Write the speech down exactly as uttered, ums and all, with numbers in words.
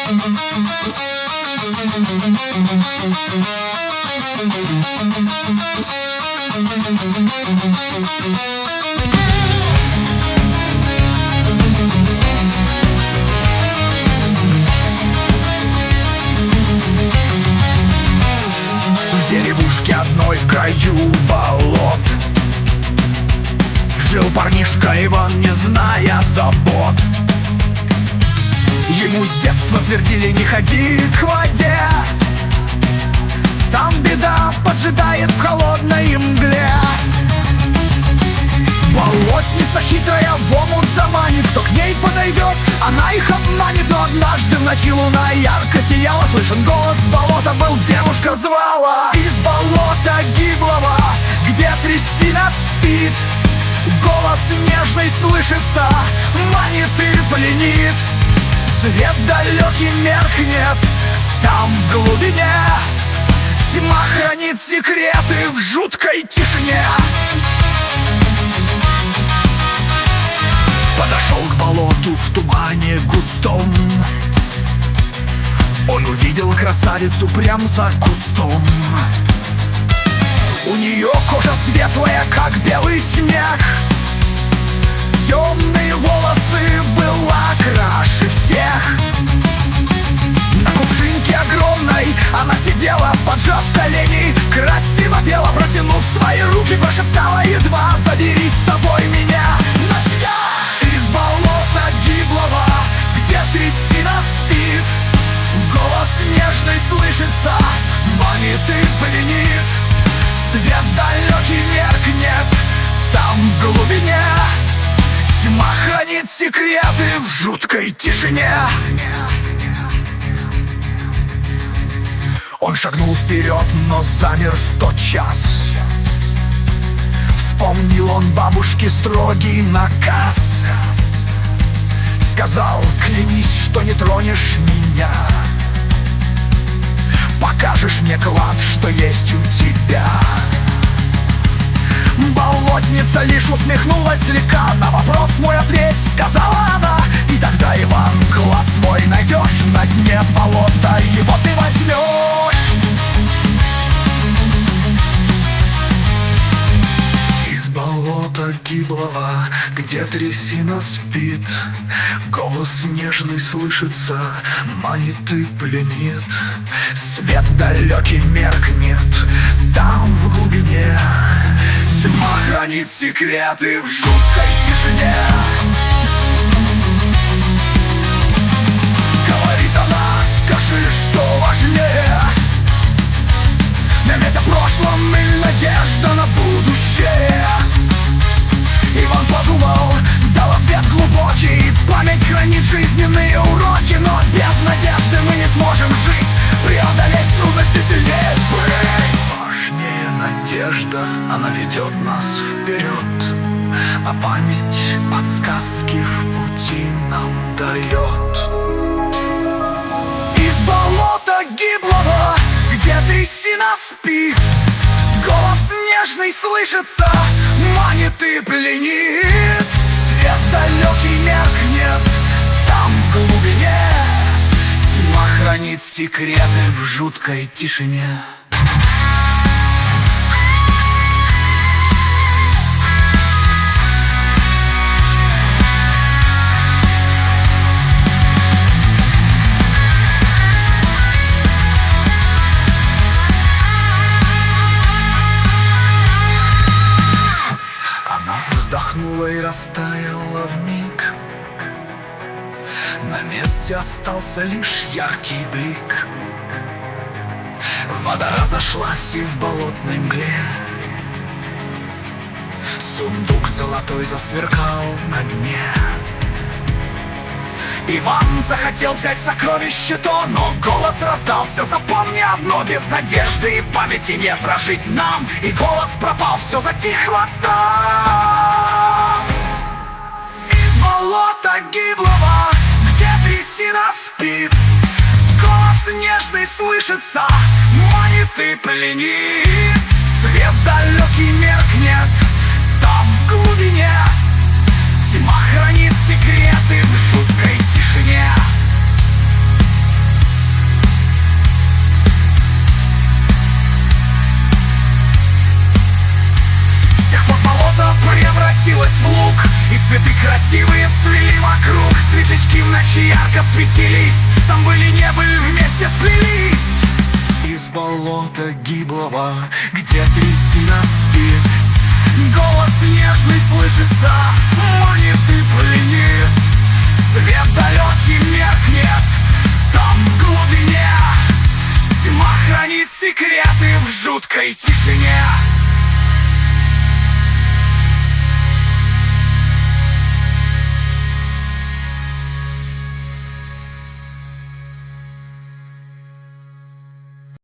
В деревушке одной в краю болот жил парнишка Иван, не зная забот. Ему с детства твердили: не ходи к воде, там беда поджидает в холодной мгле. Болотница хитрая в омут заманит, кто к ней подойдет, она их обманет. Но однажды в ночи луна ярко сияла, слышен голос болота был, девушка звала. Из болота гиблого, где трясина спит, голос нежный слышится, манит и пленит. Свет далекий меркнет, там в глубине тьма хранит секреты в жуткой тишине. Подошел к болоту в тумане густом, он увидел красавицу прям за кустом. У нее кожа светлая, как белый снег, темные волосы была краше всех. На кувшинке огромной она сидела, поджав колени, красиво пела, протянув свои руки, прошептала едва: забери с собой меня навсегда. Из болота гиблого, где трясина спит, голос нежный слышится, манит и пленит. Свет далекий меркнет, там в глубине тьма хранит секреты в жуткой тишине. Он шагнул вперед, но замер в тот час. Вспомнил он бабушки строгий наказ. Сказал: клянись, что не тронешь меня, покажешь мне клад, что есть у тебя. Болотница лишь усмехнулась слегка, на вопрос мой ответь, сказала она. И тогда, Иван, клад свой найдешь на дне болота, его ты возьмешь. Из болота гиблого, где трясина спит, голос нежный слышится, манит и пленит. Свет далекий меркнет, там в глубине тьма хранит секреты в жуткой тишине. Говорит она: скажи, что важнее, иметь о прошлом или надежда на будущее? Иван подумал, дал ответ глубокий: память хранит жизненные уроки, но без надежды мы не сможем жить, преодолеть трудности сильнее быть. Важнее надежда, она ведет нас вперед, а память подсказки в пути нам дает. Из болота гиблого, где трясина спит, голос нежный слышится, манит и пленит. Свет далекий меркнет, там в глубине тьма хранит секреты в жуткой тишине. Вздохнула и растаяла вмиг, на месте остался лишь яркий блик. Вода разошлась и в болотной мгле сундук золотой засверкал на дне. Иван захотел взять сокровище то, но голос раздался: запомни одно, без надежды и памяти не прожить нам. И голос пропал, все затихло там. Из болота гиблого, где трясина спит, голос нежный слышится, манит и пленит. Свет далекий меркнет, там в глубине тьма хранит секреты в жуткой тишине. превратилась в луг, и цветы красивые цвели вокруг. Светлячки в ночи ярко светились, там были, не были, вместе сплелись. Из болота гиблого, где трясина спит, голос нежный слышится, манит и пленит. Свет далекий меркнет, там в глубине тьма хранит секреты в жуткой тишине.